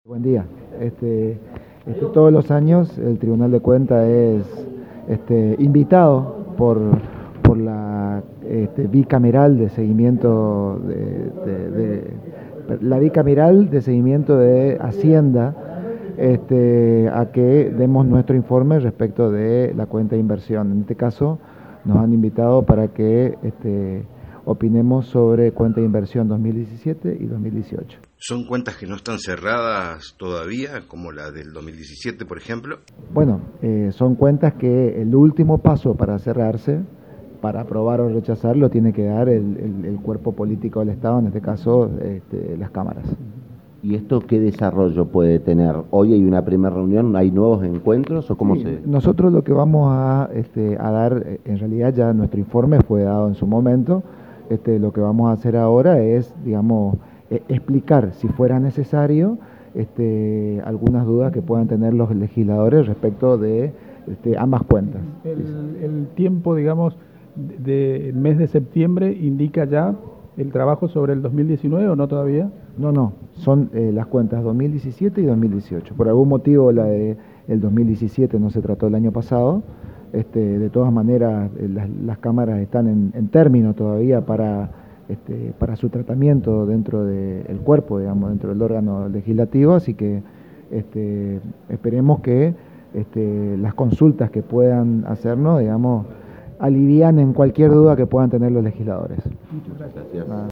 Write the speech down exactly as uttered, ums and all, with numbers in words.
Buen día. Este, este, todos los años el Tribunal de Cuentas es este, invitado por, por la este, bicameral de seguimiento de, de, de la bicameral de seguimiento de Hacienda este, a que demos nuestro informe respecto de la cuenta de inversión. En este caso nos han invitado para que este, opinemos sobre cuenta de inversión dos mil diecisiete y dos mil dieciocho. ¿Son cuentas que no están cerradas todavía, como la del dos mil diecisiete, por ejemplo? Bueno, eh, son cuentas que el último paso para cerrarse, para aprobar o rechazar, lo tiene que dar el, el, el cuerpo político del Estado, en este caso este, las cámaras. ¿Y esto qué desarrollo puede tener? ¿Hoy hay una primera reunión, hay nuevos encuentros o cómo Sí, se...? Nosotros lo que vamos a, este, a dar, en realidad ya nuestro informe fue dado en su momento, este, lo que vamos a hacer ahora es, digamos, eh, explicar, si fuera necesario, este, algunas dudas que puedan tener los legisladores respecto de este, ambas cuentas. El, el tiempo, digamos, del de mes de septiembre indica ya el trabajo sobre el dos mil diecinueve, ¿o no todavía? No, no, son eh, las cuentas dos mil diecisiete y dos mil dieciocho. Por algún motivo la de el dos mil diecisiete no se trató el año pasado. Este, de todas maneras, eh, las, las cámaras están en, en término todavía para, este, para su tratamiento dentro del cuerpo, digamos, dentro del órgano legislativo, así que este, esperemos que este, las consultas que puedan hacernos, digamos, alivianen cualquier duda que puedan tener los legisladores. Muchas gracias. Nada.